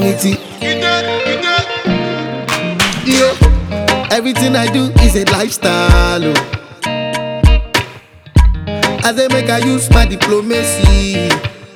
vanity. Yeah, everything I do is a lifestyle. Oh. As they make I use my diplomacy.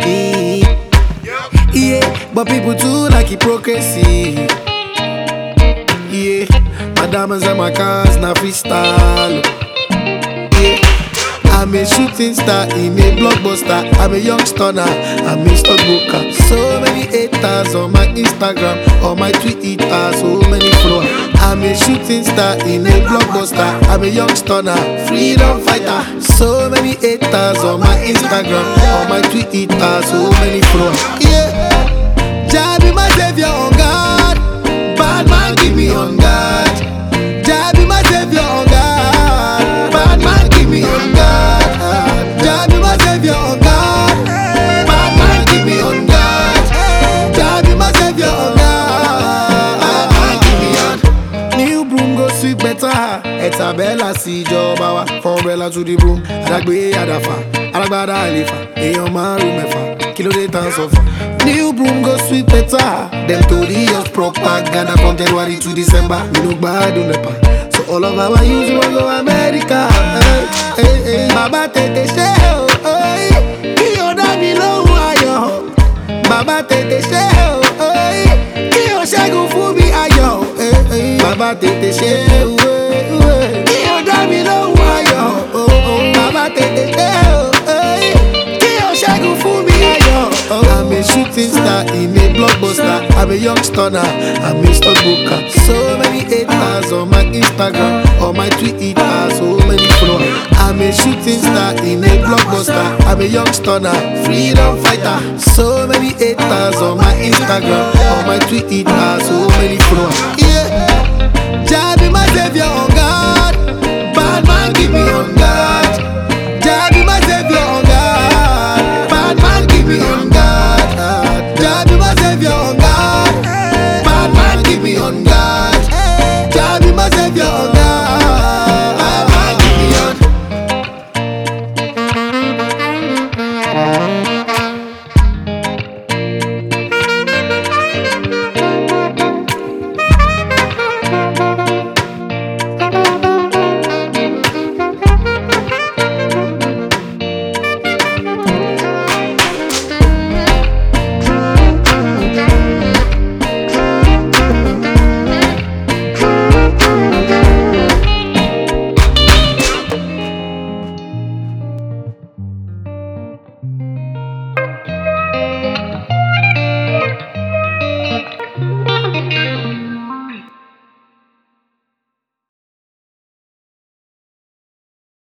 Yeah, but people too like hypocrisy. Yeah, my diamonds and my cars now freestyle. Yeah, I'm a shooting star, I'm a blockbuster, I'm a young stunner, I'm a stockbroker. So many haters on my Instagram, on my Twitter, so many followers. I'm a shooting star, I'm a blockbuster, I'm a young stunner, freedom fighter. So many haters on my Instagram, on my Twitter, so many followers. Yeah, Jah be my savior on God, bad man give me on God. Jah be my savior on God, bad man give me on God. Jah be my savior on God, bad man give me on God. Jah be my savior on God, bad man give me on. New broom go sweep better. Etabella si joba wa, from umbrella to the broom. Adagbe adafa, alagbada alifa, eyan maru mefa, kilo de tan sofa. New broom go sweep better. Them told us propaganda from January to December. We no bad on nepa. So all of our youth will go America. Hey, hey, Baba tete sheo, hey, kiyo dami lo ayo. Baba tete sheo, hey, kiyo shagu fubi ayo. Hey, hey, Baba tete sheo, hey, kiyo dami lo ayo. Baba tete sheo, hey, kiyo shagu fubi ayo. I'm a shooting star, I'm a blockbuster, I'm a young stunner, I'm a stockbroker. So many haters on my Instagram, on my Twitter, so many followers. I'm a shooting star, I'm a blockbuster, I'm a young stunner, freedom fighter. So many haters on my Instagram, on my Twitter, so many followers. Yeah, Jah be my savior on God, bad man give me on